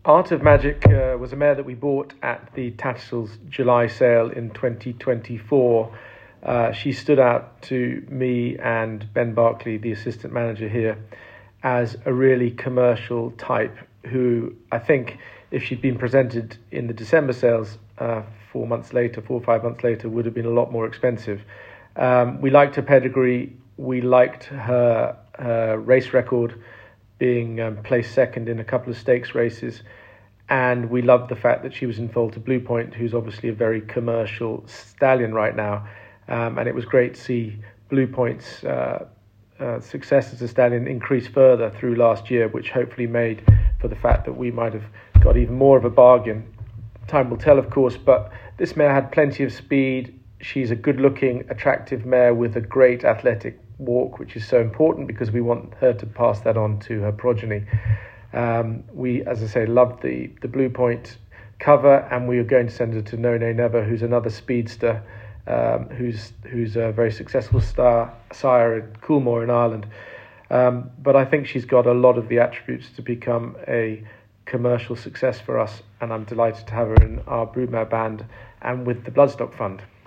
Art of Magic was a mare that we bought at the Tattersalls July sale in 2024. She stood out to me and Ben Barkley, the assistant manager here, as a really commercial type who I think if she'd been presented in the December sales 4 or 5 months later, would have been a lot more expensive. We liked her pedigree. We liked her race record, being placed second in a couple of stakes races. And we loved the fact that she was in foal to Blue Point, who's obviously a very commercial stallion right now. And it was great to see Blue Point's success as a stallion increase further through last year, which hopefully made for the fact that we might have got even more of a bargain. Time will tell, of course, but this mare had plenty of speed. She's a good-looking, attractive mare with a great athletic walk, which is so important because we want her to pass that on to her progeny. We, as I say, loved the Blue Point cover, and we are going to send her to No Nay Never, who's another speedster, who's a very successful sire at Coolmore in Ireland. But I think she's got a lot of the attributes to become a commercial success for us, and I'm delighted to have her in our broodmare band and with the Bloodstock Fund.